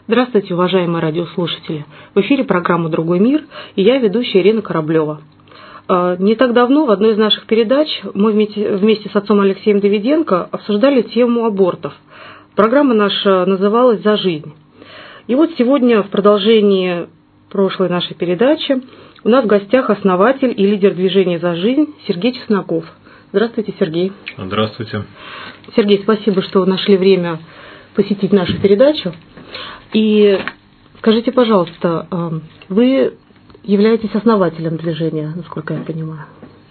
Здравствуйте, уважаемые радиослушатели. В эфире программа «Другой мир» и я, ведущая Ирина Кораблева. Не так давно в одной из наших передач мы вместе с отцом Алексеем Давиденко обсуждали тему абортов. Программа наша называлась «За жизнь». И вот сегодня в продолжении прошлой нашей передачи у нас в гостях основатель и лидер движения «За жизнь» Сергей Чесноков. Здравствуйте, Сергей. Здравствуйте. Сергей, спасибо, что вы нашли время посетить нашу передачу. И скажите, пожалуйста, вы являетесь основателем движения, насколько я понимаю?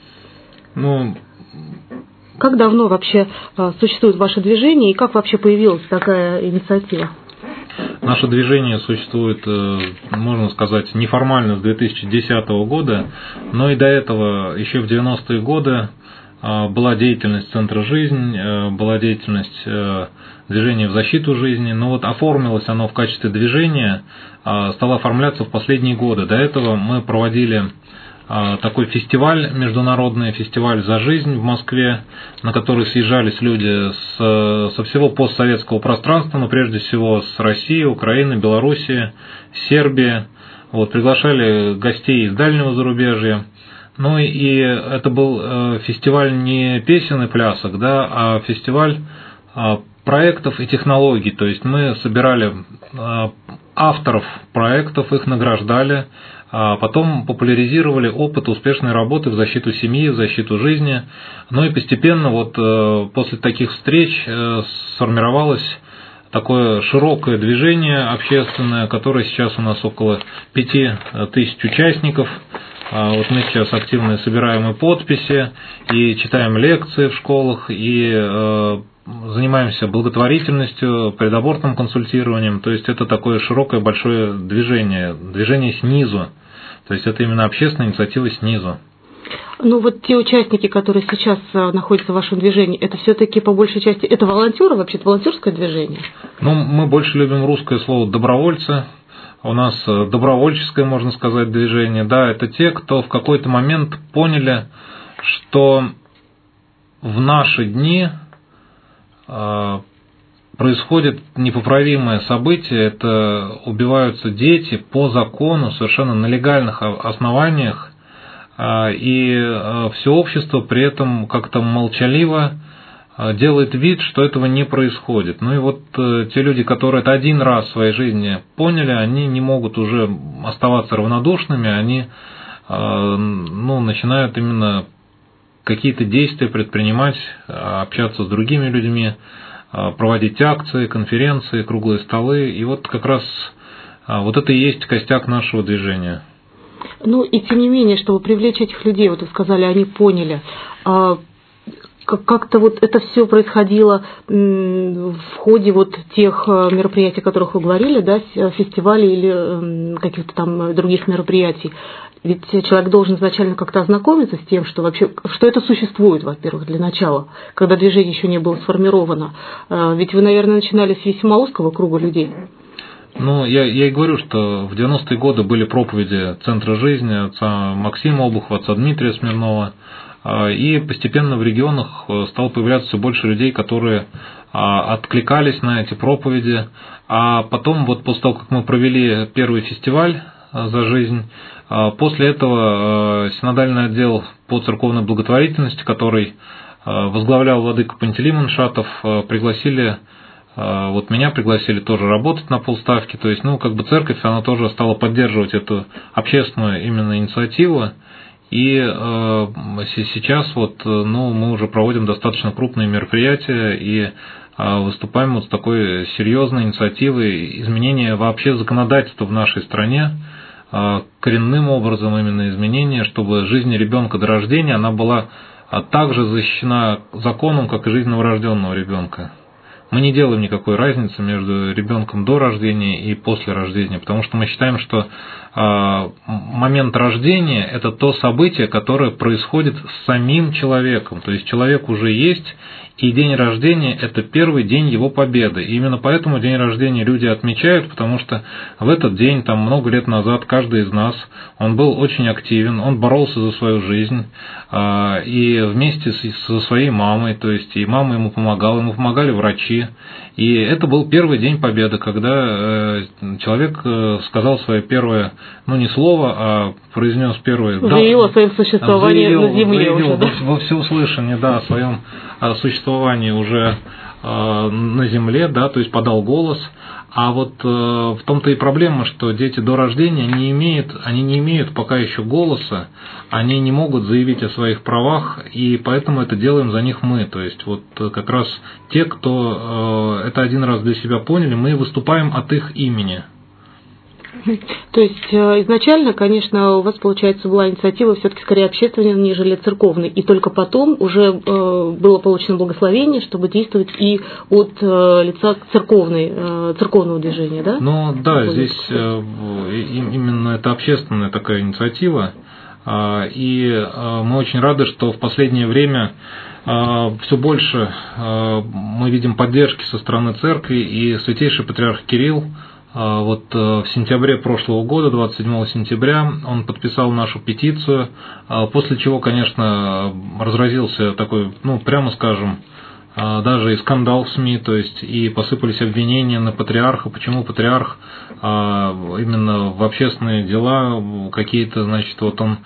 Как давно вообще существует ваше движение и как вообще появилась такая инициатива? Наше движение существует, можно сказать, неформально с 2010 года, но и до этого, еще в 90-е годы, была деятельность Центра «Жизнь», была деятельность движения в защиту жизни, но вот оформилось оно в качестве движения, стало оформляться в последние годы. До этого мы проводили такой фестиваль, международный фестиваль «За жизнь» в Москве, на который съезжались люди со всего постсоветского пространства, но прежде всего с России, Украины, Белоруссии, Сербии. Приглашали гостей из дальнего зарубежья. И это был фестиваль не песен и плясок, а фестиваль проектов и технологий. То есть мы собирали авторов проектов, их награждали, потом популяризировали опыт успешной работы в защиту семьи, в защиту жизни. И постепенно после таких встреч сформировалось такое широкое движение общественное, которое сейчас у нас около 5000 участников. Мы сейчас активно собираем и подписи, и читаем лекции в школах, и занимаемся благотворительностью, предабортным консультированием. То есть это такое широкое большое движение снизу. То есть это именно общественная инициатива снизу. Те участники, которые сейчас находятся в вашем движении, это все-таки по большей части, это волонтеры вообще-то, волонтерское движение? Мы больше любим русское слово «добровольцы». У нас добровольческое, можно сказать, движение. Да, это те, кто в какой-то момент поняли, что в наши дни происходит непоправимое событие, это убиваются дети по закону, совершенно на легальных основаниях, и все общество при этом как-то молчаливо делает вид, что этого не происходит. Те люди, которые это один раз в своей жизни поняли, они не могут уже оставаться равнодушными, они начинают именно какие-то действия предпринимать, общаться с другими людьми, проводить акции, конференции, круглые столы. И как раз это и есть костяк нашего движения. И тем не менее, чтобы привлечь этих людей, вы сказали, они поняли, как-то это все происходило в ходе тех мероприятий, о которых вы говорили, да, фестивалей или каких-то там других мероприятий. Ведь человек должен изначально как-то ознакомиться с тем, что это существует, во-первых, для начала, когда движение еще не было сформировано. Ведь вы, наверное, начинали с весьма узкого круга людей. Я и говорю, что в 90-е годы были проповеди Центра «Жизни», отца Максима Обухова, отца Дмитрия Смирнова. И постепенно в регионах стало появляться все больше людей, которые откликались на эти проповеди. А потом, после того, как мы провели первый фестиваль «За жизнь», после этого синодальный отдел по церковной благотворительности, который возглавлял владыка Пантелеймон Шатов, меня пригласили тоже работать на полставки. То есть, церковь, она тоже стала поддерживать эту общественную именно инициативу. И сейчас мы уже проводим достаточно крупные мероприятия и выступаем с такой серьезной инициативой изменения вообще законодательства в нашей стране, коренным образом именно изменения, чтобы жизнь ребенка до рождения она была также защищена законом, как и жизнь новорожденного ребенка. Мы не делаем никакой разницы между ребенком до рождения и после рождения, потому что мы считаем, что момент рождения – это то событие, которое происходит с самим человеком. То есть человек уже есть, и день рождения – это первый день его победы. И именно поэтому день рождения люди отмечают, потому что в этот день, много лет назад, каждый из нас, он был очень активен, он боролся за свою жизнь, и вместе со своей мамой, то есть и мама ему помогали врачи, Руси. И это был первый день Победы, когда человек сказал свое первое, ну не слово, а произнес первое... Заявил о своем существовании на земле уже, да? Во всеуслышание, да, о своем существовании уже на земле, да, то есть подал голос. А вот в том-то и проблема, что дети до рождения не имеют пока еще голоса, они не могут заявить о своих правах, и поэтому это делаем за них мы. То есть вот как раз те, кто это один раз для себя поняли, мы выступаем от их имени. То есть изначально, конечно, у вас, получается, была инициатива все-таки скорее общественная, нежели церковной, и только потом уже было получено благословение, чтобы действовать и от лица церковного движения, да? Ну да, здесь именно это общественная такая инициатива, и мы очень рады, что в последнее время все больше мы видим поддержки со стороны церкви, и святейший патриарх Кирилл вот в сентябре прошлого года, 27 сентября, он подписал нашу петицию, после чего, конечно, разразился такой, ну, прямо скажем, даже и скандал в СМИ, то есть и посыпались обвинения на патриарха, почему патриарх именно в общественные дела какие-то, значит, вот он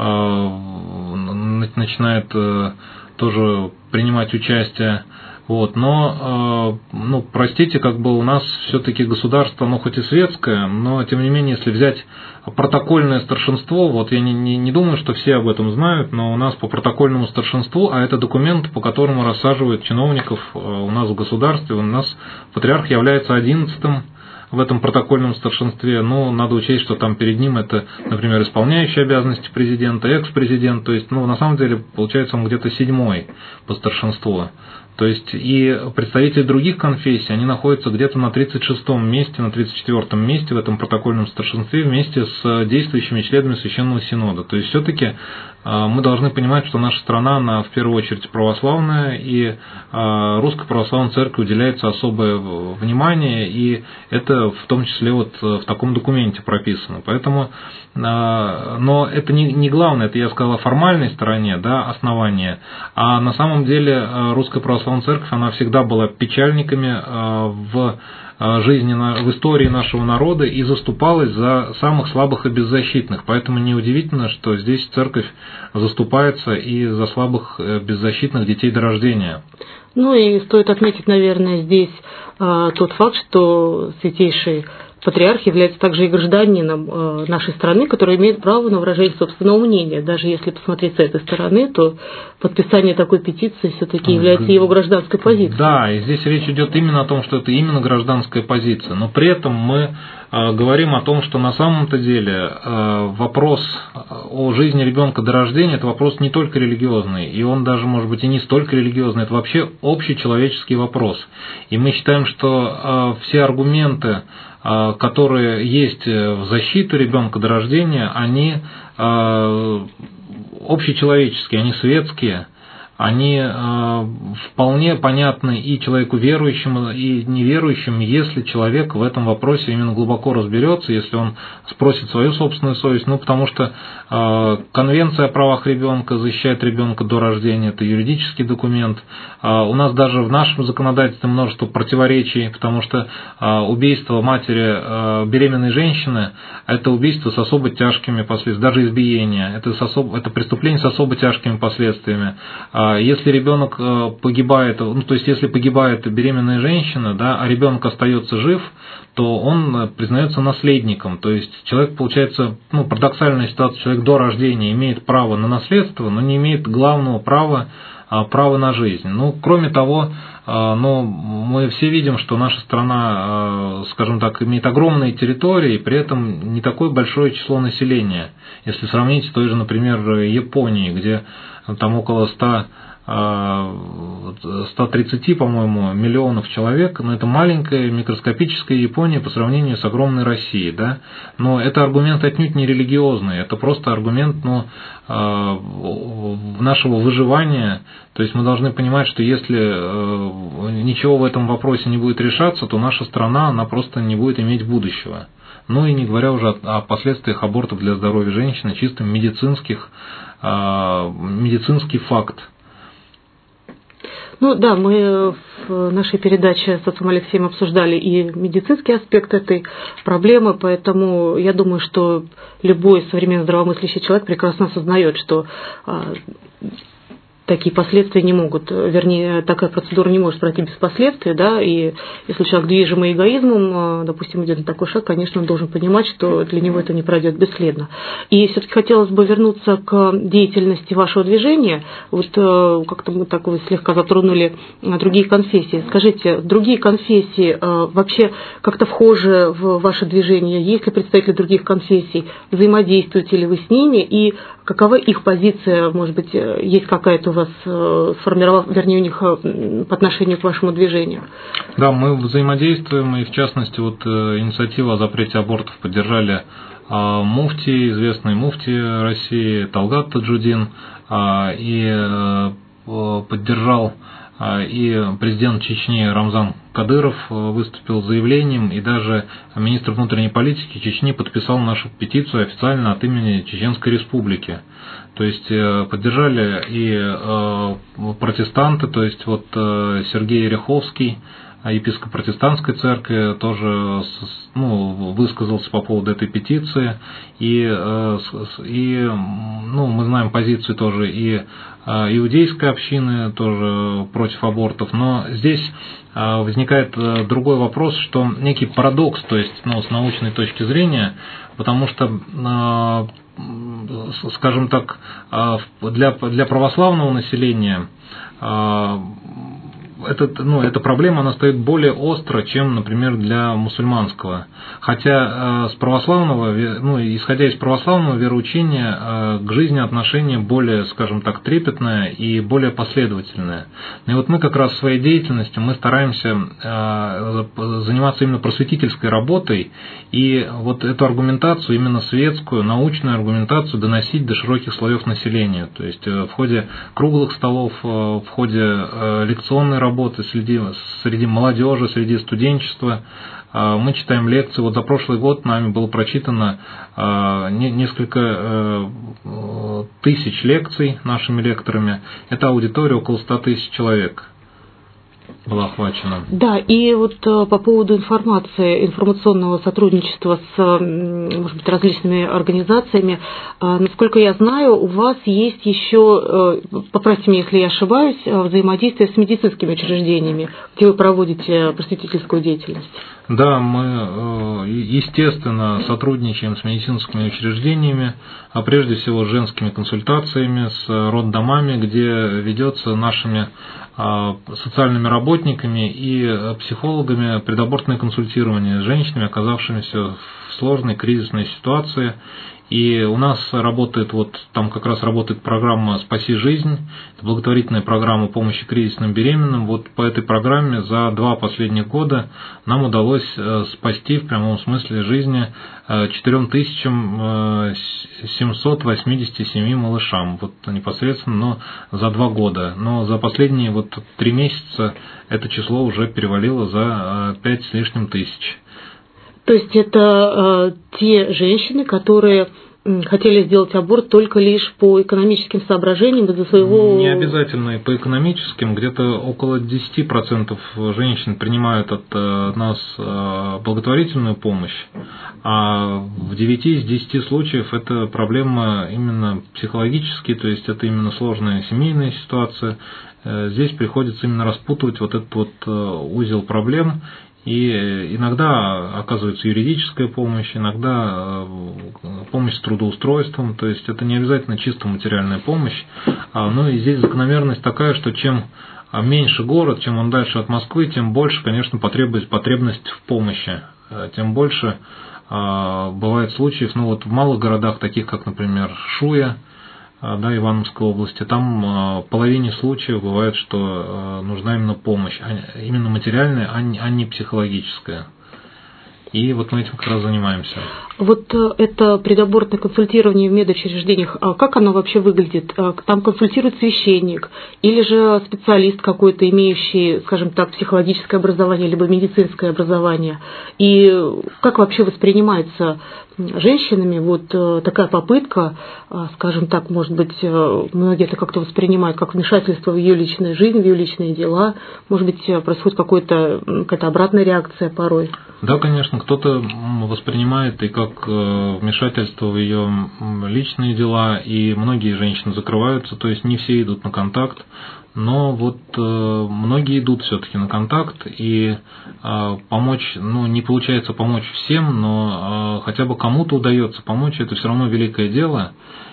начинает тоже принимать участие. Вот, но, ну, простите, как бы у нас все-таки государство, ну, хоть и светское, но, тем не менее, если взять протокольное старшинство, вот я не думаю, что все об этом знают, но у нас по протокольному старшинству, а это документ, по которому рассаживают чиновников у нас в государстве, у нас патриарх является 11-м в этом протокольном старшинстве, но надо учесть, что там перед ним это, например, исполняющий обязанности президента, экс-президент, то есть, ну, на самом деле, получается, он где-то 7-й по старшинству. То есть и представители других конфессий, они находятся где-то на 36-м месте, на 34-м месте в этом протокольном старшинстве вместе с действующими членами Священного Синода. То есть все-таки мы должны понимать, что наша страна, она в первую очередь православная, и Русской Православной Церкви уделяется особое внимание, и это в том числе вот в таком документе прописано. Поэтому, но это не главное, это я сказал о формальной стороне, да, основания, а на самом деле Русская Православная Церковь, она всегда была печальниками в жизни, в истории нашего народа и заступалась за самых слабых и беззащитных. Поэтому неудивительно, что здесь церковь заступается и за слабых беззащитных детей до рождения. Ну и стоит отметить, наверное, здесь тот факт, что святейший патриарх является также и гражданином нашей страны, который имеет право на выражение собственного мнения. Даже если посмотреть с этой стороны, то подписание такой петиции все-таки является его гражданской позицией. Да, и здесь речь идет именно о том, что это именно гражданская позиция. Но при этом мы говорим о том, что на самом-то деле вопрос о жизни ребенка до рождения – это вопрос не только религиозный, и он даже, может быть, и не столько религиозный, это вообще общечеловеческий вопрос. И мы считаем, что все аргументы, которые есть в защиту ребенка до рождения, они общечеловеческие, они светские, они вполне понятны и человеку верующему, и неверующему, если человек в этом вопросе именно глубоко разберется, если он спросит свою собственную совесть, ну, потому что Конвенция о правах ребенка защищает ребенка до рождения, это юридический документ. У нас даже в нашем законодательстве множество противоречий, потому что убийство матери беременной женщины – это убийство с особо тяжкими последствиями, даже избиение, это преступление с особо тяжкими последствиями. Если ребенок погибает, ну, то есть если погибает беременная женщина, да, а ребенок остается жив, то он признается наследником. То есть человек, получается, ну, парадоксальная ситуация, человек до рождения имеет право на наследство, но не имеет главного права на жизнь. Ну, кроме того, мы все видим, что наша страна, скажем так, имеет огромные территории, и при этом не такое большое число населения. Если сравнить с той же, например, Японией, где там около 130, по-моему, миллионов человек, но это маленькая микроскопическая Япония по сравнению с огромной Россией, да? Но это аргумент отнюдь не религиозный, это просто аргумент, нашего выживания. То есть мы должны понимать, что если ничего в этом вопросе не будет решаться, то наша страна, она просто не будет иметь будущего. Ну и не говоря уже о последствиях абортов для здоровья женщины, чисто медицинский факт. Ну да, мы в нашей передаче с отцом Алексеем обсуждали и медицинский аспект этой проблемы, поэтому я думаю, что любой современный здравомыслящий человек прекрасно осознает, что такие последствия не могут, вернее, такая процедура не может пройти без последствий, да, и если человек движимый эгоизмом, допустим, идет на такой шаг, конечно, он должен понимать, что для него это не пройдет бесследно. И все-таки хотелось бы вернуться к деятельности вашего движения. Вот как-то мы так вы слегка затронули другие конфессии. Скажите, другие конфессии вообще как-то вхожи в ваше движение? Есть ли представители других конфессий? Взаимодействуете ли вы с ними? И какова их позиция? Может быть, есть какая-то у вас сформировалась, вернее, у них по отношению к вашему движению? Да, мы взаимодействуем, и в частности, вот инициативу о запрете абортов поддержали муфти, известный муфти России Талгат Таджудин, и поддержал и президент Чечни Рамзан Кадыров выступил с заявлением, и даже министр внутренней политики Чечни подписал нашу петицию официально от имени Чеченской Республики. То есть поддержали и протестанты, то есть вот Сергей Ряховский, епископ протестантской церкви, тоже высказался по поводу этой петиции, и мы знаем позицию тоже и иудейской общины, тоже против абортов, но здесь возникает другой вопрос, что некий парадокс, то есть с научной точки зрения, потому что, скажем так, для православного населения эта проблема, она стоит более остро, чем, например, для мусульманского. Хотя с православного, исходя из православного вероучения, к жизни отношение более, скажем так, трепетное и более последовательное. И вот мы как раз в своей деятельности мы стараемся заниматься именно просветительской работой и вот эту аргументацию, именно светскую, научную аргументацию доносить до широких слоев населения. То есть в ходе круглых столов, в ходе лекционной работы среди молодежи, среди студенчества. Мы читаем лекции. Вот за прошлый год нами было прочитано несколько тысяч лекций нашими лекторами. Это аудитория около 100 тысяч человек была охвачена. Да, и вот по поводу информационного сотрудничества с, может быть, различными организациями, насколько я знаю, у вас есть еще, поправьте меня, если я ошибаюсь, взаимодействие с медицинскими учреждениями, где вы проводите просветительскую деятельность. Да, мы, естественно, сотрудничаем с медицинскими учреждениями, а прежде всего с женскими консультациями, с роддомами, где ведется нашими социальными работниками и психологами предабортное консультирование с женщинами, оказавшимися в сложной кризисной ситуации. И у нас работает, там как раз работает программа «Спаси жизнь», это благотворительная программа помощи кризисным беременным. Вот по этой программе за 2 последних года нам удалось спасти в прямом смысле жизни 4787 малышам, непосредственно, но за 2 года. Но за последние 3 месяца это число уже перевалило за 5 с лишним тысяч. То есть это те женщины, которые хотели сделать аборт только лишь по экономическим соображениям из-за своего... Не обязательно и по экономическим. Где-то около 10% женщин принимают от нас благотворительную помощь, а в 9 из 10 случаев это проблема именно психологические, то есть это именно сложная семейная ситуация. Здесь приходится именно распутывать этот узел проблем. И иногда оказывается юридическая помощь, иногда помощь с трудоустройством, то есть это не обязательно чисто материальная помощь. Но и здесь закономерность такая, что чем меньше город, чем он дальше от Москвы, тем больше, конечно, потребность в помощи, тем больше бывает случаев, в малых городах, таких как, например, Шуя, Ивановской области, там половине случаев бывает, что нужна именно помощь, именно материальная, а не психологическая. И мы этим как раз занимаемся. Вот это предабортное консультирование в медучреждениях, как оно вообще выглядит? Там консультирует священник или же специалист какой-то, имеющий, скажем так, психологическое образование либо медицинское образование? И как вообще воспринимается женщинами вот такая попытка, скажем так, может быть, многие это как-то воспринимают как вмешательство в ее личную жизнь, в ее личные дела, может быть, происходит какая-то обратная реакция порой? Да, конечно, кто-то воспринимает и как вмешательство в ее личные дела, и многие женщины закрываются, то есть не все идут на контакт, но вот многие идут все-таки на контакт, и помочь, не получается помочь всем, но хотя бы кому-то удается помочь, это все равно великое дело.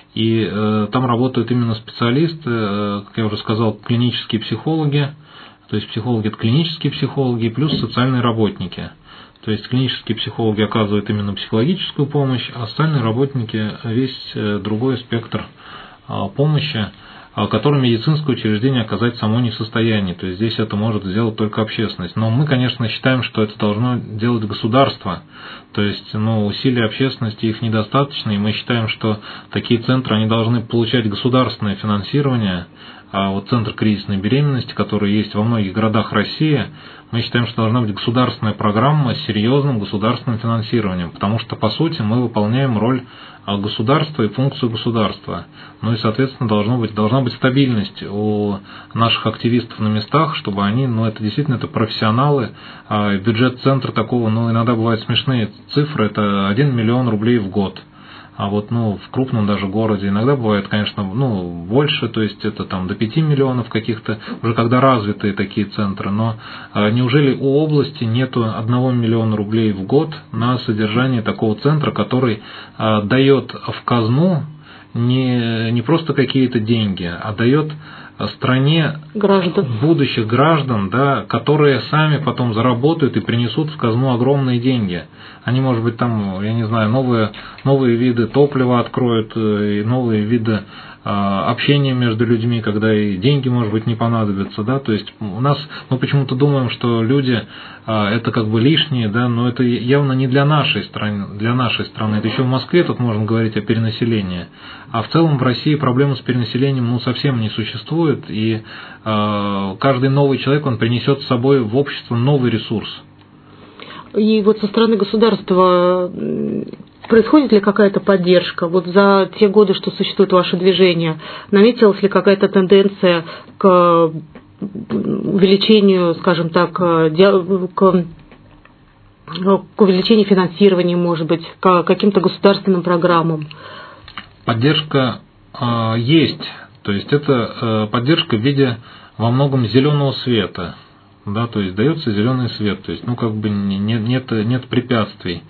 И там работают именно специалисты, как я уже сказал, клинические психологи, то есть психологи – это клинические психологи, плюс социальные работники. То есть клинические психологи оказывают именно психологическую помощь, а социальные работники – весь другой спектр помощи, который медицинское учреждение оказать само не в состоянии. То есть здесь это может сделать только общественность. Но мы, конечно, считаем, что это должно делать государство. То есть усилия общественности их недостаточно, и мы считаем, что такие центры они должны получать государственное финансирование. А вот центр кризисной беременности, который есть во многих городах России, мы считаем, что должна быть государственная программа с серьезным государственным финансированием, потому что, по сути, мы выполняем роль государства и функцию государства. Ну и, соответственно, должна быть стабильность у наших активистов на местах, чтобы они, это действительно это профессионалы. Бюджет центра такого, иногда бывают смешные цифры, это 1 миллион рублей в год. А вот в крупном даже городе иногда бывает, конечно, больше, то есть это там до 5 миллионов каких-то, уже когда развитые такие центры. Но неужели у области нету 1 миллиона рублей в год на содержание такого центра, который дает в казну не просто какие-то деньги, а дает стране будущих граждан, да, которые сами потом заработают и принесут в казну огромные деньги. Они, может быть, там, я не знаю, новые виды топлива откроют, и новые виды общения между людьми, когда и деньги, может быть, не понадобятся, да, то есть мы почему-то думаем, что люди это как бы лишние, да, но это явно не для нашей страны, это еще в Москве тут можно говорить о перенаселении, а в целом в России проблемы с перенаселением совсем не существует, и каждый новый человек, он принесет с собой в общество новый ресурс. И вот со стороны государства происходит ли какая-то поддержка? Вот за те годы, что существует ваше движение, наметилась ли какая-то тенденция к увеличению, скажем так, к увеличению финансирования, может быть, к каким-то государственным программам? Поддержка есть, то есть это поддержка в виде во многом зеленого света. Да, то есть дается зеленый свет, то есть нет препятствий.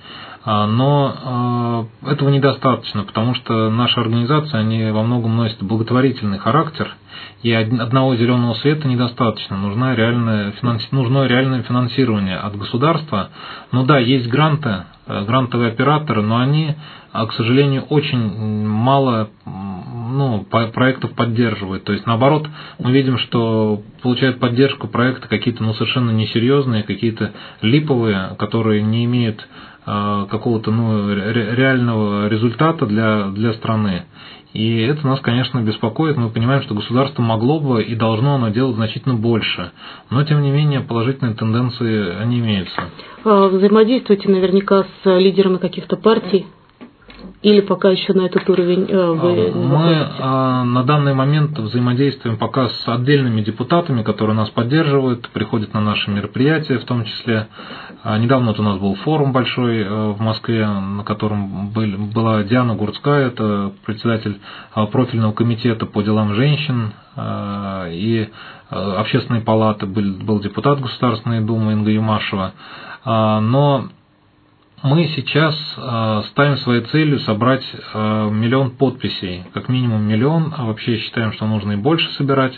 Но этого недостаточно, потому что наши организации, они во многом носят благотворительный характер, и одного зеленого света недостаточно, нужно реальное финансирование от государства. Да, есть грантовые операторы, но они, к сожалению, очень мало проектов поддерживают. То есть, наоборот, мы видим, что получают поддержку проекты какие-то совершенно несерьезные, какие-то липовые, которые не имеют какого-то реального результата для страны. И это нас, конечно, беспокоит. Мы понимаем, что государство могло бы и должно оно делать значительно больше. Но, тем не менее, положительные тенденции, они имеются. Взаимодействуете наверняка с лидерами каких-то партий? Или пока еще на этот уровень вы Мы на данный момент взаимодействуем пока с отдельными депутатами, которые нас поддерживают, приходят на наши мероприятия, в том числе. Недавно у нас был форум большой в Москве, на котором была Диана Гурцкая, это председатель профильного комитета по делам женщин и Общественной палаты, был депутат Государственной Думы Инга Юмашева. Но мы сейчас ставим своей целью собрать 1 миллион подписей, как минимум 1 миллион, а вообще считаем, что нужно и больше собирать,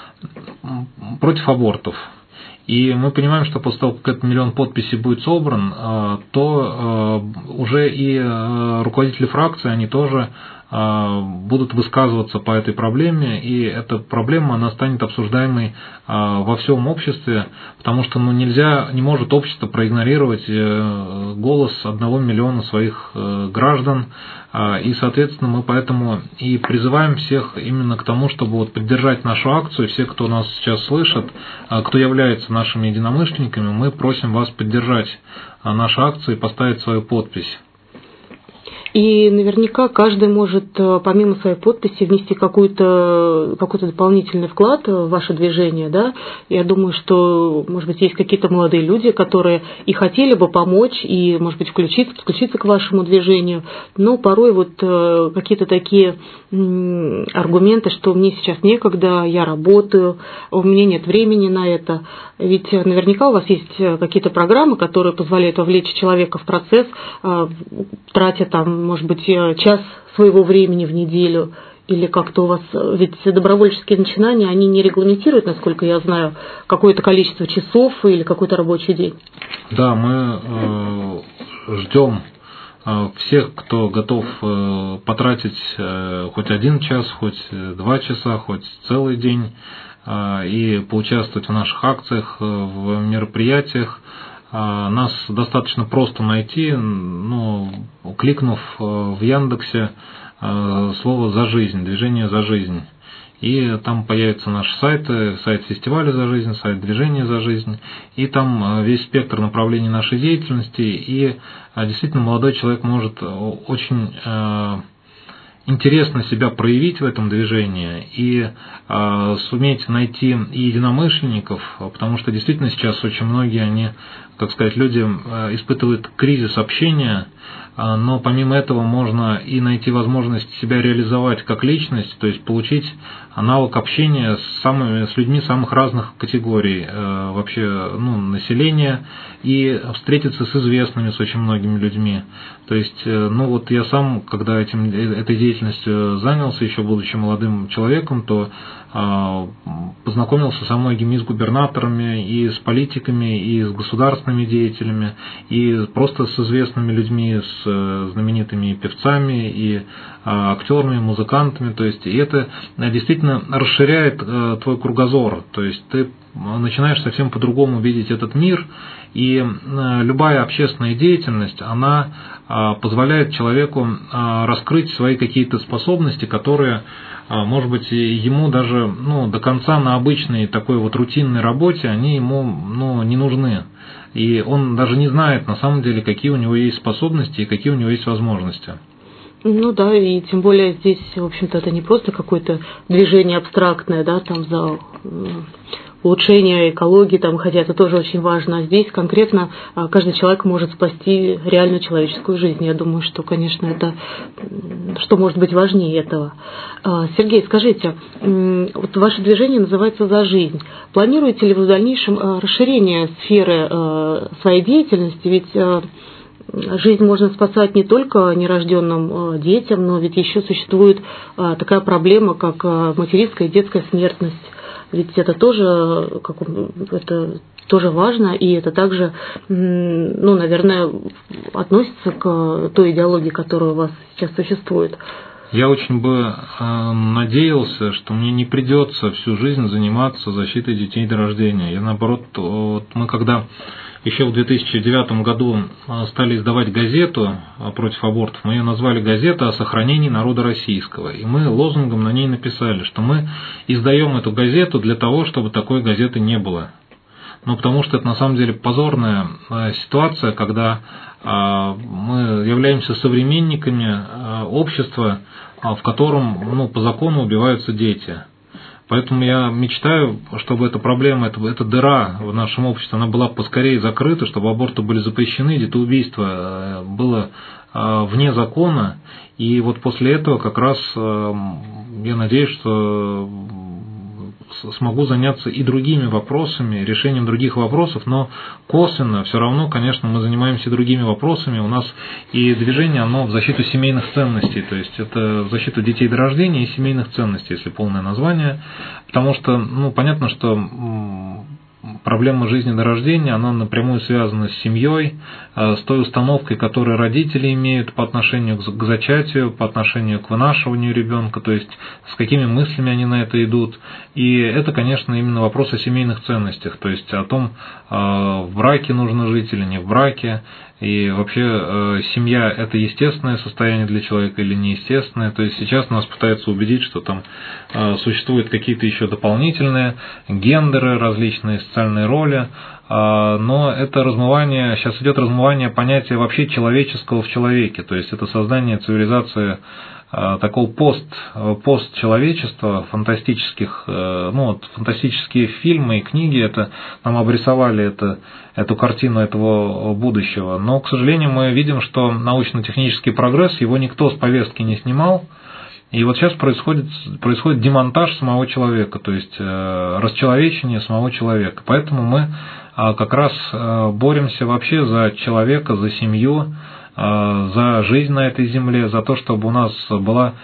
против абортов. И мы понимаем, что после того, как этот 1 миллион подписей будет собран, то уже и руководители фракции, они тоже будут высказываться по этой проблеме, и эта проблема, она станет обсуждаемой во всем обществе, потому что не может общество проигнорировать голос 1 миллиона своих граждан, и, соответственно, мы поэтому и призываем всех именно к тому, чтобы вот поддержать нашу акцию. Все, кто нас сейчас слышит, кто является нашими единомышленниками, мы просим вас поддержать нашу акцию и поставить свою подпись. И наверняка каждый может, помимо своей подписи, внести какой-то дополнительный вклад в ваше движение, да? Я думаю, что, может быть, есть какие-то молодые люди, которые и хотели бы помочь, и, может быть, подключиться к вашему движению, но порой вот какие-то такие аргументы, что мне сейчас некогда, я работаю, у меня нет времени на это. Ведь наверняка у вас есть какие-то программы, которые позволяют вовлечь человека в процесс, тратя там, может быть, час своего времени в неделю, или как-то у вас, ведь добровольческие начинания, они не регламентируют, насколько я знаю, какое-то количество часов или какой-то рабочий день. Да, мы ждем всех, кто готов потратить хоть 1 час, хоть 2 часа, хоть целый день и поучаствовать в наших акциях, в мероприятиях. Нас достаточно просто найти, кликнув в Яндексе слово «За жизнь», движение «За жизнь». И там появятся наши сайты, сайт фестиваля «За жизнь», сайт движения «За жизнь». И там весь спектр направлений нашей деятельности. И действительно молодой человек может очень интересно себя проявить в этом движении и суметь найти и единомышленников, потому что действительно сейчас очень многие, люди испытывают кризис общения, но помимо этого можно и найти возможность себя реализовать как личность, то есть получить навык общения с людьми самых разных категорий населения и встретиться с известными, с очень многими людьми. То есть, я сам, когда этой деятельностью занялся, еще будучи молодым человеком, то познакомился со многими и с губернаторами, и с политиками, и с государственными деятелями, и просто с известными людьми, с знаменитыми певцами, и актерами, музыкантами. То есть, и это действительно расширяет твой кругозор. То есть ты начинаешь совсем по-другому видеть этот мир, и любая общественная деятельность, она позволяет человеку раскрыть свои какие-то способности, которые, может быть, ему даже до конца на обычной такой вот рутинной работе они ему не нужны. И он даже не знает на самом деле, какие у него есть способности и какие у него есть возможности. Да, и тем более здесь, в общем-то, это не просто какое-то движение абстрактное, да, там за улучшение экологии, хотя это тоже очень важно. А здесь конкретно каждый человек может спасти реальную человеческую жизнь. Я думаю, что, конечно, это что может быть важнее этого. Сергей, скажите, вот ваше движение называется «За жизнь». Планируете ли вы в дальнейшем расширение сферы своей деятельности? Ведь жизнь можно спасать не только нерожденным детям, но ведь еще существует такая проблема, как материнская и детская смертность. Ведь это тоже важно, и это также, наверное, относится к той идеологии, которая у вас сейчас существует. Я очень бы надеялся, что мне не придется всю жизнь заниматься защитой детей до рождения. Я, наоборот, мы когда еще в 2009 году стали издавать газету против абортов, мы ее назвали «Газета о сохранении народа российского». И мы лозунгом на ней написали, что мы издаем эту газету для того, чтобы такой газеты не было. Потому что это на самом деле позорная ситуация, когда мы являемся современниками общества, в котором по закону убиваются дети. Поэтому я мечтаю, чтобы эта проблема, эта дыра в нашем обществе, она была поскорее закрыта, чтобы аборты были запрещены, детоубийство было вне закона. И вот после этого как раз я надеюсь, что смогу заняться и другими вопросами, решением других вопросов, но косвенно все равно, конечно, мы занимаемся и другими вопросами. У нас и движение, оно в защиту семейных ценностей, то есть это в защиту детей до рождения и семейных ценностей, если полное название, потому что, понятно, что проблема жизни до рождения, она напрямую связана с семьей, с той установкой, которую родители имеют по отношению к зачатию, по отношению к вынашиванию ребенка, то есть с какими мыслями они на это идут. И это, конечно, именно вопрос о семейных ценностях, то есть о том, в браке нужно жить или не в браке. И вообще семья – это естественное состояние для человека или неестественное. То есть сейчас нас пытаются убедить, что там существуют какие-то еще дополнительные гендеры, различные социальные роли. Но это размывание, сейчас идет размывание понятия вообще человеческого в человеке. То есть это создание цивилизации такого постчеловечества, фантастических, фантастические фильмы и книги это нам обрисовали эту картину этого будущего. Но, к сожалению, мы видим, что научно-технический прогресс, его никто с повестки не снимал. И вот сейчас происходит демонтаж самого человека, то есть расчеловечение самого человека. Поэтому мы как раз боремся вообще за человека, за семью, за жизнь на этой земле, за то, чтобы у нас была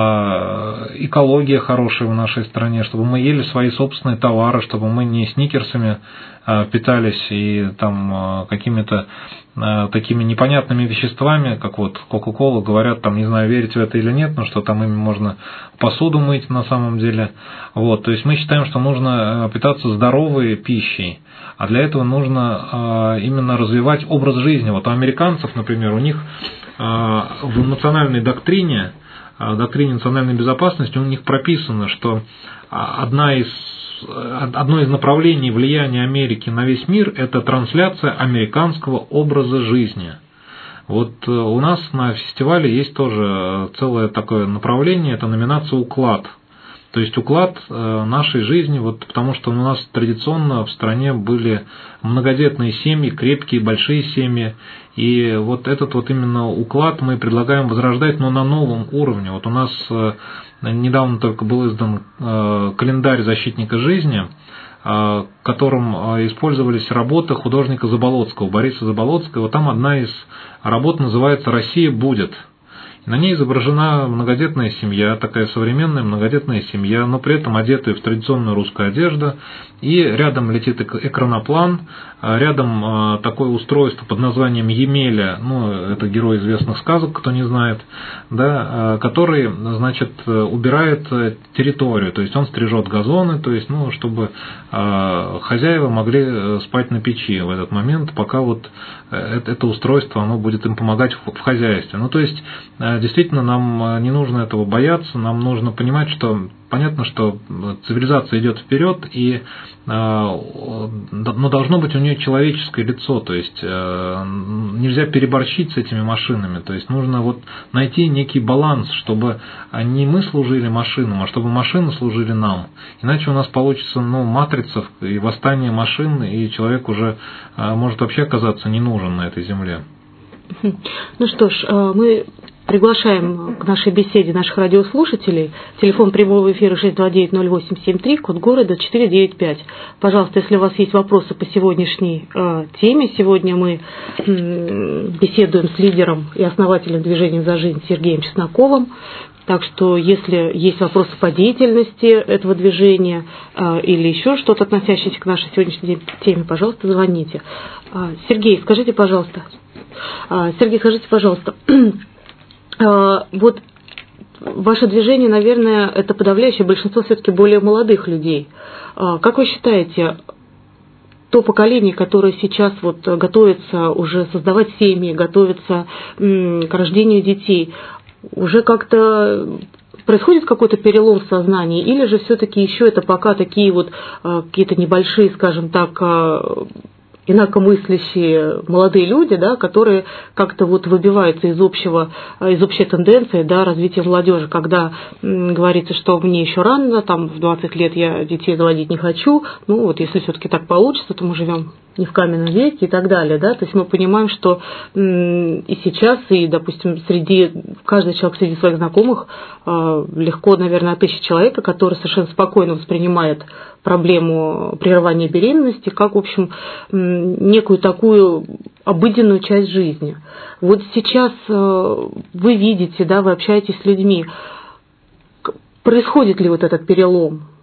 экология хорошая в нашей стране, чтобы мы ели свои собственные товары, чтобы мы не сникерсами питались и там какими-то такими непонятными веществами, как вот Кока-Кола, говорят, там, не знаю, верите в это или нет, но что там ими можно посуду мыть на самом деле. Вот, то есть мы считаем, что нужно питаться здоровой пищей, а для этого нужно именно развивать образ жизни. Вот у американцев, например, у них в национальной доктрине национальной безопасности у них прописано, что одно из направлений влияния Америки на весь мир – это трансляция американского образа жизни. Вот у нас на фестивале есть тоже целое такое направление, это номинация «Уклад». То есть уклад нашей жизни, вот, потому что у нас традиционно в стране были многодетные семьи, крепкие, большие семьи. И вот этот вот именно уклад мы предлагаем возрождать, но на новом уровне. Вот у нас недавно только был издан календарь защитника жизни, в котором использовались работы художника Заболоцкого, Бориса Заболоцкого. Вот там одна из работ называется «Россия будет». На ней изображена многодетная семья, такая современная многодетная семья, но при этом одетая в традиционную русскую одежду. И рядом летит экраноплан, рядом такое устройство под названием Емеля, это герой известных сказок, кто не знает, да, который, значит, убирает территорию, то есть он стрижет газоны, то есть, чтобы хозяева могли спать на печи в этот момент, пока вот это устройство, оно будет им помогать в хозяйстве. То есть, действительно, нам не нужно этого бояться, нам нужно понимать, что понятно, что цивилизация идет вперед, но должно быть у нее человеческое лицо, то есть нельзя переборщить с этими машинами, то есть нужно вот найти некий баланс, чтобы не мы служили машинам, а чтобы машины служили нам. Иначе у нас получится матрица и восстание машин, и человек уже может вообще оказаться не нужен на этой земле. Ну что ж, мы приглашаем к нашей беседе наших радиослушателей. Телефон прямого эфира 629-0873, код города 495. Пожалуйста, если у вас есть вопросы по сегодняшней теме, сегодня мы беседуем с лидером и основателем движения «За жизнь» Сергеем Чесноковым. Так что, если есть вопросы по деятельности этого движения или еще что-то, относящееся к нашей сегодняшней теме, пожалуйста, звоните. Сергей, скажите, пожалуйста, вот ваше движение, наверное, это подавляющее большинство все-таки более молодых людей. Как вы считаете, то поколение, которое сейчас вот готовится уже создавать семьи, готовится к рождению детей, уже как-то происходит какой-то перелом в сознании, или же все-таки еще это пока такие вот какие-то небольшие, скажем так, инакомыслящие молодые люди, да, которые как-то вот выбиваются из общей тенденции, да, развития молодежи, когда говорится, что мне еще рано, там в 20 лет я детей заводить не хочу, вот если все-таки так получится, то мы живем не в каменном веке и так далее, да, то есть мы понимаем, что и сейчас, и, допустим, каждый человек среди своих знакомых легко, наверное, отыщет человека, который совершенно спокойно воспринимает проблему прерывания беременности как, в общем, некую такую обыденную часть жизни. Вот сейчас вы видите, да, вы общаетесь с людьми, происходит ли вот этот перелом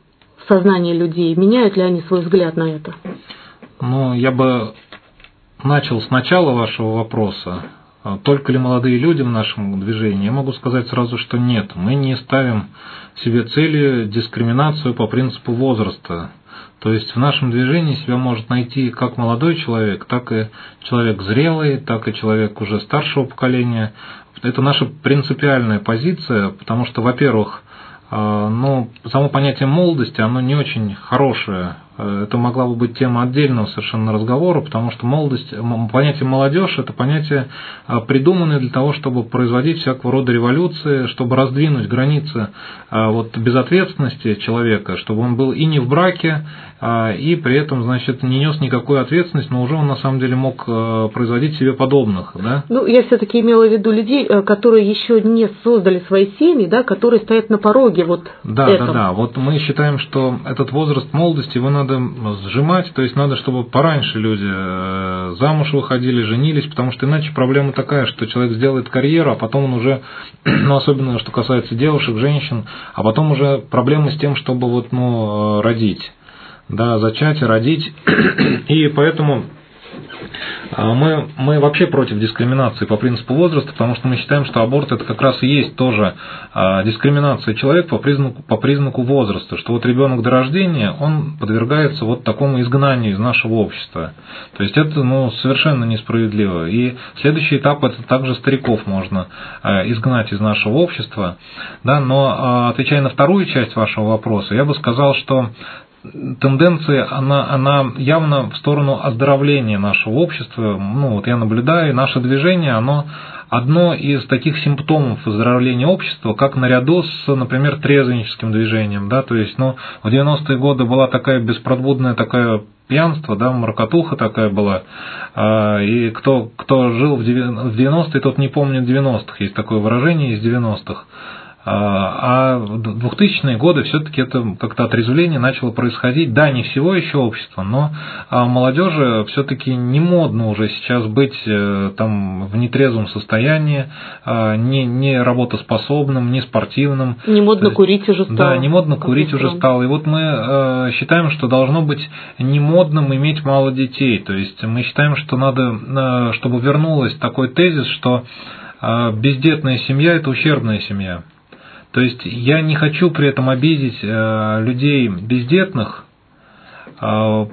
в сознании людей? Меняют ли они свой взгляд на это? Ну, я бы начал с начала вашего вопроса. Только ли молодые люди в нашем движении? Я могу сказать сразу, что нет. Мы не ставим себе цели дискриминацию по принципу возраста. То есть в нашем движении себя может найти как молодой человек, так и человек зрелый, так и человек уже старшего поколения. Это наша принципиальная позиция, потому что, во-первых, само понятие молодости, оно не очень хорошее. Это могла бы быть тема отдельного совершенно разговора, потому что понятие молодежь – это понятие, придуманное для того, чтобы производить всякого рода революции, чтобы раздвинуть границы безответственности человека, чтобы он был и не в браке, и при этом, значит, не нес никакой ответственности, но уже он на самом деле мог производить себе подобных. Да? Ну, я все-таки имела в виду людей, которые еще не создали свои семьи, да, которые стоят на пороге этого. Да. Вот мы считаем, что этот возраст молодости, его надо сжимать, то есть надо, чтобы пораньше люди замуж выходили, женились, потому что иначе проблема такая, что человек сделает карьеру, а потом он уже, особенно что касается девушек, женщин, а потом уже проблемы с тем, чтобы родить. Да, зачать и родить. И поэтому мы вообще против дискриминации по принципу возраста, потому что мы считаем, что аборт это как раз и есть тоже дискриминация человека по признаку возраста, что ребенок до рождения, он подвергается такому изгнанию из нашего общества. То есть это совершенно несправедливо. И следующий этап это также стариков можно изгнать из нашего общества. Да, но отвечая на вторую часть вашего вопроса, я бы сказал, что тенденция, она явно в сторону оздоровления нашего общества. Я наблюдаю, и наше движение, оно одно из таких симптомов выздоровления общества, как наряду с, например, трезвенническим движением. Да? То есть, в 90-е годы была такая беспробудная такая пьянство, да, мракотуха такая была, и кто жил в 90-е, тот не помнит 90-х, есть такое выражение из 90-х. А в 2000-е годы все-таки это как-то отрезвление начало происходить. Да, не всего еще общества, но молодежи все-таки не модно уже сейчас быть в нетрезвом состоянии, не работоспособным, не спортивным. Не модно курить уже стало. Да, не модно курить уже стало. И мы считаем, что должно быть не модным иметь мало детей. То есть мы считаем, что надо, чтобы вернулось такой тезис, что бездетная семья – это ущербная семья. То есть я не хочу при этом обидеть людей бездетных, но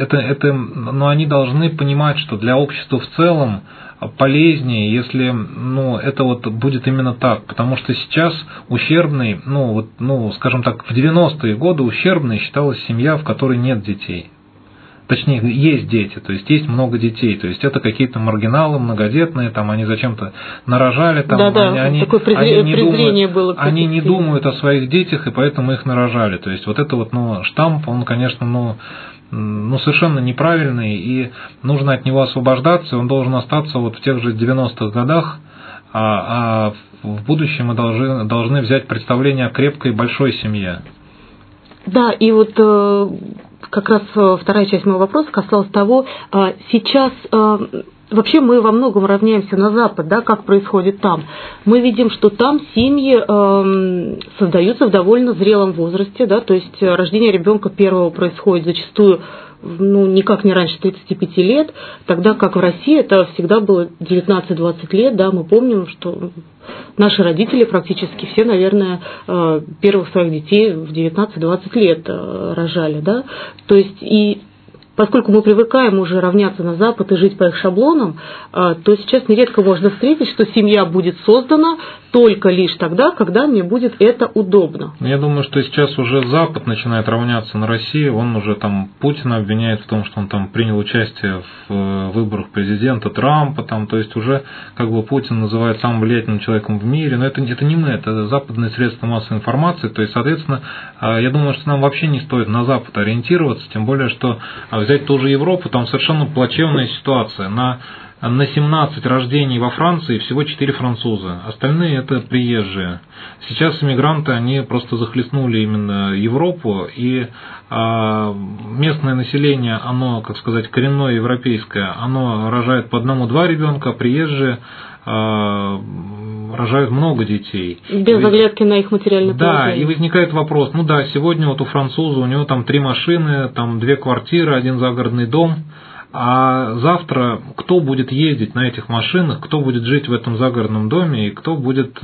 они должны понимать, что для общества в целом полезнее, если это будет именно так, потому что сейчас ущербной, скажем так, в 90-е годы ущербной считалась семья, в которой нет детей. Точнее, есть дети, то есть есть много детей, то есть это какие-то маргиналы, многодетные, они зачем-то нарожали, такое презрение было. Они не думают о своих детях, и поэтому их нарожали. То есть штамп, он, конечно, совершенно неправильный, и нужно от него освобождаться, он должен остаться в тех же 90-х годах, а в будущем мы должны взять представление о крепкой большой семье. Да, и как раз вторая часть моего вопроса касалась того, сейчас вообще мы во многом равняемся на Запад, да, как происходит там. Мы видим, что там семьи создаются в довольно зрелом возрасте, да, то есть рождение ребенка первого происходит зачастую никак не раньше 35 лет, тогда как в России это всегда было 19-20 лет, да, мы помним, что наши родители практически все, наверное, первых своих детей в 19-20 лет рожали, да, то есть и поскольку мы привыкаем уже равняться на Запад и жить по их шаблонам, то сейчас нередко можно встретить, что семья будет создана только лишь тогда, когда мне будет это удобно. Я думаю, что сейчас уже Запад начинает равняться на Россию. Он уже Путина обвиняет в том, что он принял участие в выборах президента Трампа, то есть уже Путин называет самым влиятельным человеком в мире. Но это не мы, это западные средства массовой информации. То есть, соответственно, я думаю, что нам вообще не стоит на Запад ориентироваться, тем более, что взять ту же Европу, там совершенно плачевная ситуация. На 17 рождений во Франции всего 4 француза, остальные это приезжие. Сейчас иммигранты, они просто захлестнули именно Европу, и местное население, оно, коренное европейское, оно рожает по 1-2 ребенка, а приезжие рожают много детей. Без оглядки на их материальное положение. Да, и возникает вопрос, сегодня вот у француза, у него там 3 машины, там 2 квартиры, 1 загородный дом, а завтра кто будет ездить на этих машинах, кто будет жить в этом загородном доме и кто будет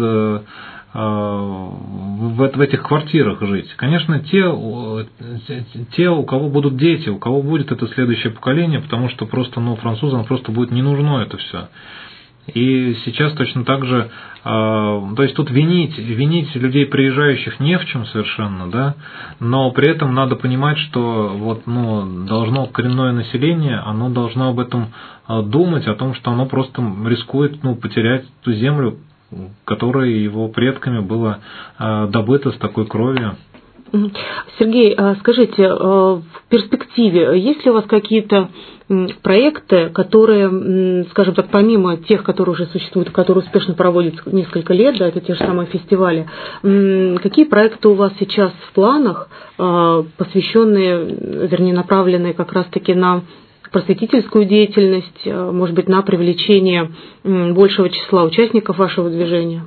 в этих квартирах жить? Конечно, те, у кого будут дети, у кого будет это следующее поколение, потому что просто, французам просто будет не нужно это все. И сейчас точно так же, то есть тут винить людей, приезжающих, не в чем совершенно, да, но при этом надо понимать, что должно коренное население, оно должно об этом думать, о том, что оно просто рискует потерять ту землю, которая его предками была добыта с такой кровью. Сергей, скажите, в перспективе есть ли у вас какие-то проекты, которые, скажем так, помимо тех, которые уже существуют, которые успешно проводятся несколько лет, да, это те же самые фестивали, какие проекты у вас сейчас в планах, посвященные, вернее, направленные как раз-таки на просветительскую деятельность, может быть, на привлечение большего числа участников вашего движения?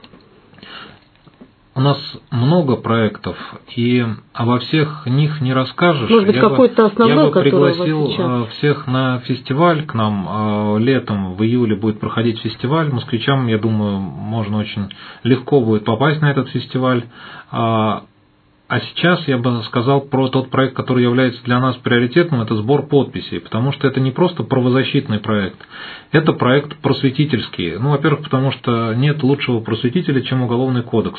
У нас много проектов, и обо всех них не расскажешь. Может быть, какой-то основной, который у вас сейчас? Я бы пригласил всех на фестиваль к нам. Летом, в июле будет проходить фестиваль. Москвичам, я думаю, можно очень легко будет попасть на этот фестиваль. А сейчас я бы сказал про тот проект, который является для нас приоритетным, это сбор подписей, потому что это не просто правозащитный проект, это проект просветительский. Во-первых, потому что нет лучшего просветителя, чем Уголовный кодекс.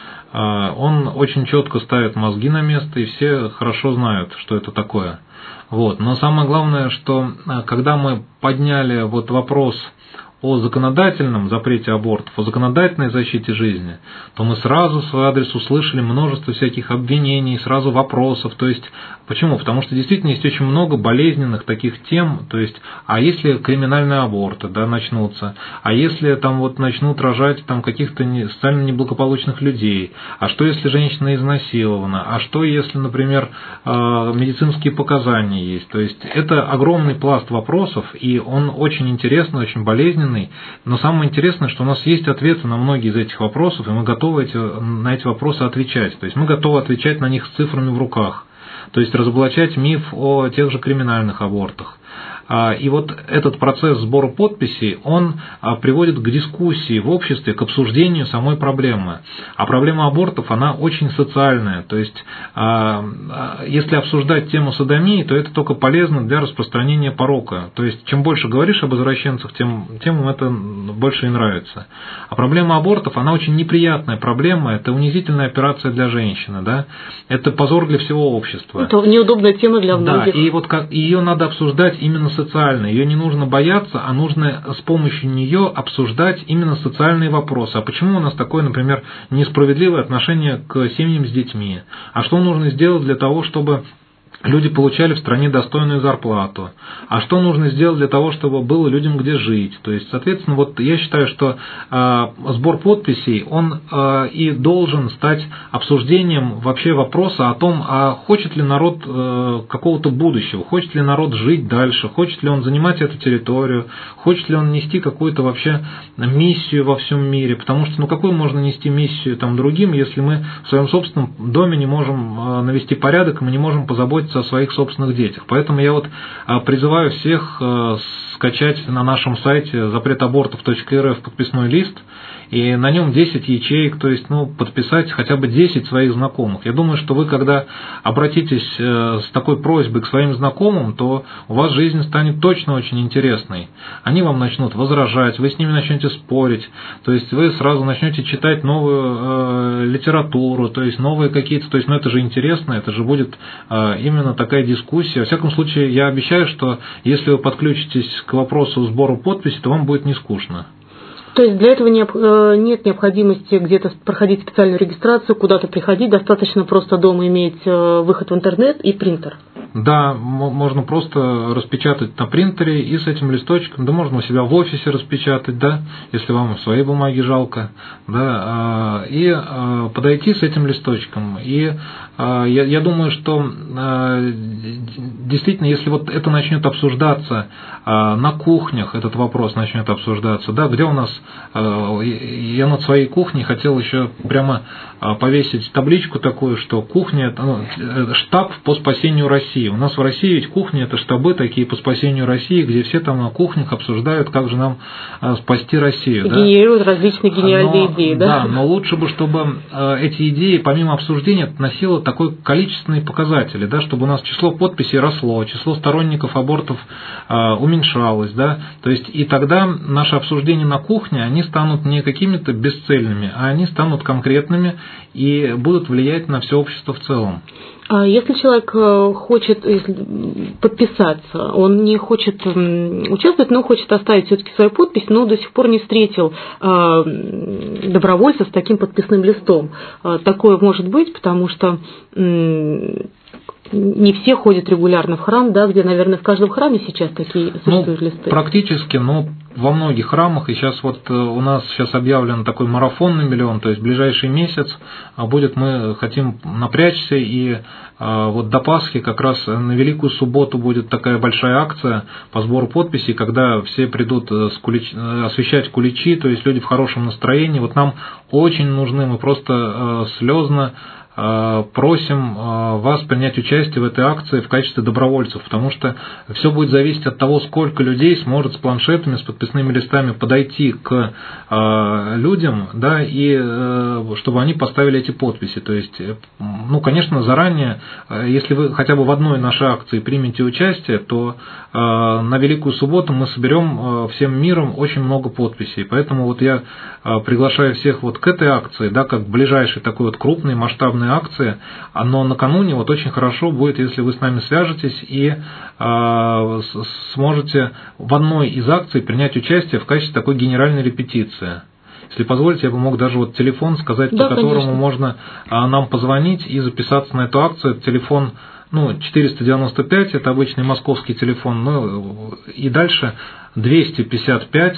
Он очень четко ставит мозги на место, и все хорошо знают, что это такое. Но самое главное, что когда мы подняли вопрос о законодательном запрете абортов, о законодательной защите жизни, то мы сразу в свой адрес услышали множество всяких обвинений, сразу вопросов. То есть, почему? Потому что действительно есть очень много болезненных таких тем. То есть, а если криминальные аборты начнутся, а если начнут рожать каких-то социально неблагополучных людей, а что если женщина изнасилована, а что если, например, медицинские показания есть. То есть, это огромный пласт вопросов, и он очень интересный, очень болезненный. Но самое интересное, что у нас есть ответы на многие из этих вопросов, и мы готовы на эти вопросы отвечать. То есть мы готовы отвечать на них с цифрами в руках. То есть разоблачать миф о тех же криминальных абортах. И этот процесс сбора подписей, он приводит к дискуссии в обществе, к обсуждению самой проблемы. А проблема абортов, она очень социальная. То есть, если обсуждать тему содомии, то это только полезно для распространения порока. То есть, чем больше говоришь об извращенцах, тем им это больше и нравится. А проблема абортов, она очень неприятная проблема. Это унизительная операция для женщины. Да? Это позор для всего общества. Это неудобная тема для многих. Да, и ее надо обсуждать именно социально. Ее не нужно бояться, а нужно с помощью нее обсуждать именно социальные вопросы. А почему у нас такое, например, несправедливое отношение к семьям с детьми? А что нужно сделать для того, чтобы люди получали в стране достойную зарплату? А что нужно сделать для того, чтобы было людям где жить? То есть, соответственно, я считаю, что сбор подписей, он и должен стать обсуждением вообще вопроса о том, хочет ли народ какого-то будущего, хочет ли народ жить дальше, хочет ли он занимать эту территорию, хочет ли он нести какую-то вообще миссию во всем мире. Потому что, какую можно нести миссию другим, если мы в своем собственном доме не можем навести порядок, мы не можем позаботиться о своих собственных детях. Поэтому я призываю всех скачать на нашем сайте запретабортов.рф подписной лист, и на нем 10 ячеек, то есть подписать хотя бы 10 своих знакомых. Я думаю, что вы, когда обратитесь с такой просьбой к своим знакомым, то у вас жизнь станет точно очень интересной. Они вам начнут возражать, вы с ними начнете спорить, то есть вы сразу начнете читать новую литературу, то есть новые какие-то, то есть это же интересно, это же будет именно такая дискуссия. Во всяком случае, я обещаю, что если вы подключитесь к вопросу сбора подписей, то вам будет не скучно. То есть для этого нет необходимости где-то проходить специальную регистрацию, куда-то приходить, достаточно просто дома иметь выход в интернет и принтер? Да, можно просто распечатать на принтере и с этим листочком, да можно у себя в офисе распечатать, да, если вам своей бумаги жалко, да, и подойти с этим листочком. И я думаю, что действительно, если вот это начнет обсуждаться на кухнях, этот вопрос начнет обсуждаться, да, где у нас, я над своей кухней хотел еще прямо повесить табличку такую, что кухня, штаб по спасению России. У нас в России ведь кухня — это штабы такие по спасению России, где все там на кухнях обсуждают, как же нам спасти Россию. Генерируют различные гениальные идеи, да? Да, но лучше бы, чтобы эти идеи, помимо обсуждения, носило такой количественные показатели, да, чтобы у нас число подписей росло, число сторонников абортов уменьшалось, да, то есть и тогда наши обсуждения на кухне, они станут не какими-то бесцельными, а они станут конкретными и будут влиять на все общество в целом. А если человек хочет подписаться, он не хочет участвовать, но хочет оставить все-таки свою подпись, но до сих пор не встретил добровольца с таким подписным листом. Такое может быть, потому что не все ходят регулярно в храм, да, где, наверное, в каждом храме сейчас такие существуют листы. Практически, во многих храмах, и сейчас вот у нас сейчас объявлен такой марафон на 1 миллион, то есть в ближайший месяц мы хотим напрячься, и вот до Пасхи как раз на Великую Субботу будет такая большая акция по сбору подписей, когда все придут освещать куличи, то есть люди в хорошем настроении. Вот нам очень нужны, мы просто слезно просим вас принять участие в этой акции в качестве добровольцев, потому что все будет зависеть от того, сколько людей сможет с планшетами, с подписными листами подойти к людям, да, и чтобы они поставили эти подписи. То есть, конечно, заранее, если вы хотя бы в одной нашей акции примете участие, то на Великую Субботу мы соберем всем миром очень много подписей. Поэтому вот я приглашаю всех вот к этой акции, да, как ближайшей такой вот крупной масштабной акции, но накануне вот очень хорошо будет, если вы с нами свяжетесь и сможете в одной из акций принять участие в качестве такой генеральной репетиции. Если позволите, я бы мог даже вот телефон сказать, да, по которому конечно. можно нам позвонить и записаться на эту акцию. Телефон 495, это обычный московский телефон, и дальше 255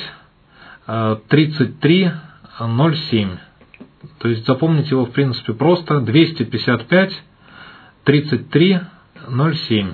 33 07. То есть запомнить его в принципе просто: 255 33 07.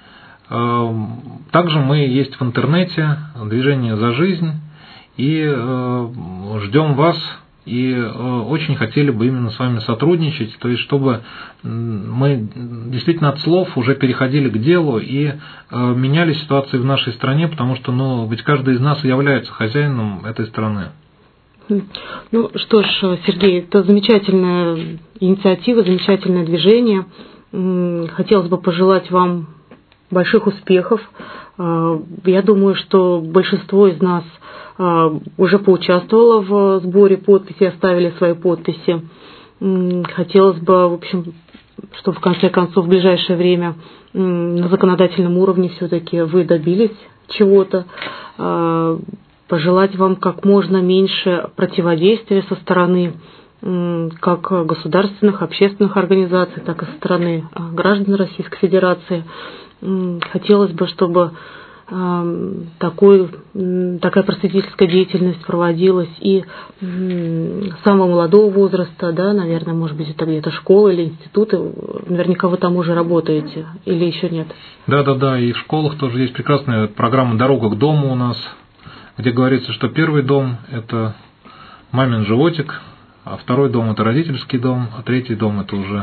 Также мы есть в интернете, движение «За жизнь», и ждем вас, и очень хотели бы именно с вами сотрудничать, то есть чтобы мы действительно от слов уже переходили к делу и меняли ситуацию в нашей стране, потому что ведь каждый из нас является хозяином этой страны. Что ж, Сергей, это замечательная инициатива, замечательное движение. Хотелось бы пожелать вам больших успехов. Я думаю, что большинство из нас уже поучаствовало в сборе подписей, оставили свои подписи. Хотелось бы, в общем, чтобы в конце концов в ближайшее время на законодательном уровне все-таки вы добились чего-то. Пожелать вам как можно меньше противодействия со стороны как государственных, общественных организаций, так и со стороны граждан Российской Федерации. Хотелось бы, чтобы такая просветительская деятельность проводилась и с самого молодого возраста, да, наверное, может быть, это где-то школа или институты. Наверняка вы там уже работаете или еще нет? Да, и в школах тоже есть прекрасная программа «Дорога к дому» у нас, где говорится, что первый дом – это мамин животик, а второй дом – это родительский дом, а третий дом – это уже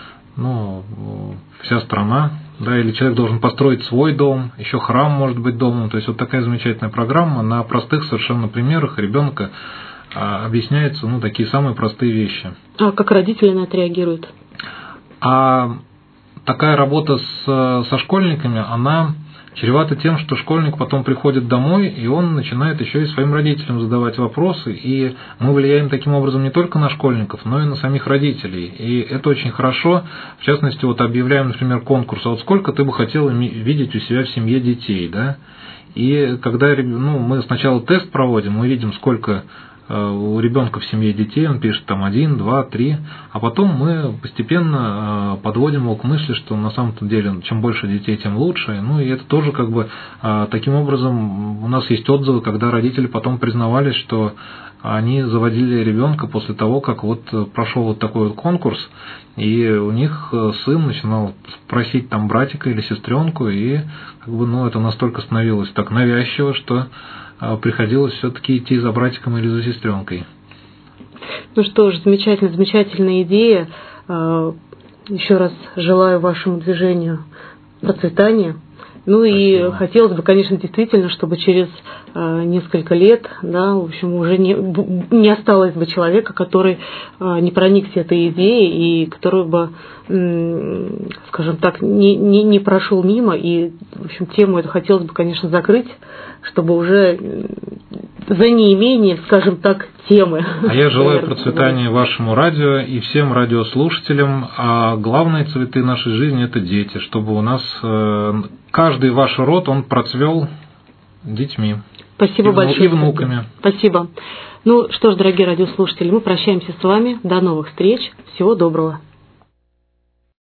вся страна, да, или человек должен построить свой дом, еще храм может быть домом. То есть вот такая замечательная программа, на простых совершенно примерах ребенка объясняются такие самые простые вещи. А как родители на это реагируют? А такая работа со школьниками, она чревато тем, что школьник потом приходит домой, и он начинает еще и своим родителям задавать вопросы, и мы влияем таким образом не только на школьников, но и на самих родителей. И это очень хорошо. В частности, вот объявляем, например, конкурс: а вот сколько ты бы хотел видеть у себя в семье детей, да? И когда мы сначала тест проводим, мы видим, сколько у ребенка в семье детей, он пишет там 1, 2, 3, а потом мы постепенно подводим его к мысли, что на самом-то деле чем больше детей, тем лучше. Ну и это тоже как бы таким образом у нас есть отзывы, когда родители потом признавались, что они заводили ребенка после того, как вот прошел вот такой вот конкурс, и у них сын начинал просить там братика или сестренку, и как бы, ну, это настолько становилось так навязчиво, что приходилось все-таки идти за братиком или за сестренкой. Ну что ж, замечательная идея. Еще раз желаю вашему движению процветания. Ну и хотелось бы, конечно, действительно, чтобы через несколько лет, да, в общем, уже не осталось бы человека, который не проникся этой идеей и который бы, скажем так, не прошел мимо. И, в общем, тему эту хотелось бы, конечно, закрыть, чтобы уже за неимением, скажем так, темы. А я желаю процветания вашему радио и всем радиослушателям. А главные цветы нашей жизни – это дети, чтобы у нас каждый ваш род, он процвел детьми. Спасибо большое. И внуками. Спасибо. Ну что ж, дорогие радиослушатели, мы прощаемся с вами. До новых встреч. Всего доброго.